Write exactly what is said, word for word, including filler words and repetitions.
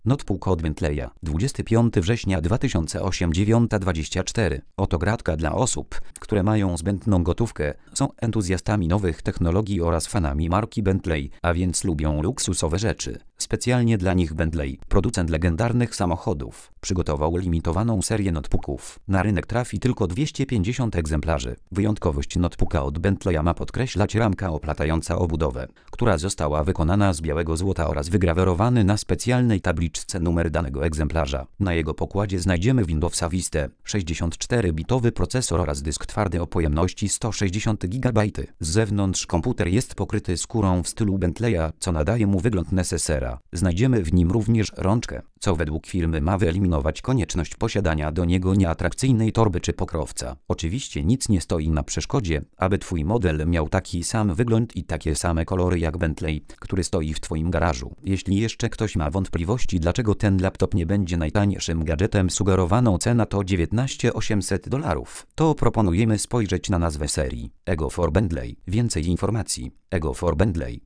Notebook od Bentleya, dwudziestego piątego września dwa tysiące ósmego, dziewiąta dwadzieścia cztery. Oto gratka dla osób, które mają zbędną gotówkę, są entuzjastami nowych technologii oraz fanami marki Bentley, a więc lubią luksusowe rzeczy. Specjalnie dla nich Bentley, producent legendarnych samochodów, przygotował limitowaną serię notebooków. Na rynek trafi tylko dwieście pięćdziesiąt egzemplarzy. Wyjątkowość notebooka od Bentleya ma podkreślać ramka oplatająca obudowę, która została wykonana z białego złota oraz wygrawerowany na specjalnej tabliczce numer danego egzemplarza. Na jego pokładzie znajdziemy Windowsa Vista, sześćdziesiąt cztery bitowy procesor oraz dysk twardy o pojemności sto sześćdziesiąt gigabajtów. Z zewnątrz komputer jest pokryty skórą w stylu Bentleya, co nadaje mu wygląd nesesera. Znajdziemy w nim również rączkę, co według firmy ma wyeliminować konieczność posiadania do niego nieatrakcyjnej torby czy pokrowca. Oczywiście nic nie stoi na przeszkodzie, aby twój model miał taki sam wygląd i takie same kolory jak Bentley, który stoi w twoim garażu. Jeśli jeszcze ktoś ma wątpliwości, dlaczego ten laptop nie będzie najtańszym gadżetem, sugerowaną cena to dziewiętnaście tysięcy osiemset dolarów, to proponujemy spojrzeć na nazwę serii. Ego for Bentley. Więcej informacji. Ego for Bentley.